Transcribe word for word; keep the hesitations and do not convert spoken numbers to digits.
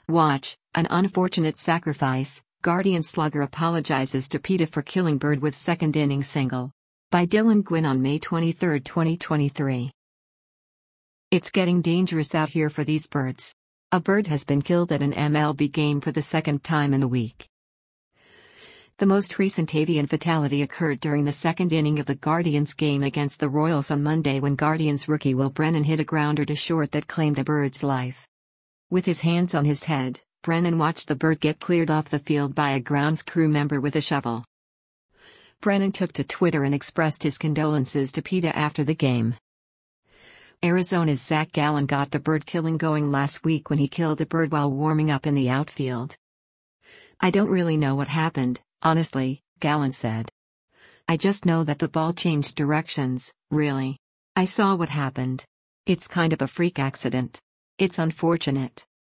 Watch, an unfortunate sacrifice. Guardian slugger apologizes to PETA for killing bird with second inning single. By Dylan Gwynn on May twenty-third, twenty twenty-three. It's getting dangerous out here for these birds. A bird has been killed at an M L B game for the second time in the week. The most recent avian fatality occurred during the second inning of the Guardians game against the Royals on Monday when Guardians rookie Will Brennan hit a grounder to short that claimed a bird's life. With his hands on his head, Brennan watched the bird get cleared off the field by a grounds crew member with a shovel. Brennan took to Twitter and expressed his condolences to PETA after the game. Arizona's Zach Gallen got the bird killing going last week when he killed a bird while warming up in the outfield. "I don't really know what happened, honestly," Gallen said. "I just know that the ball changed directions, really. I saw what happened. It's kind of a freak accident. It's unfortunate."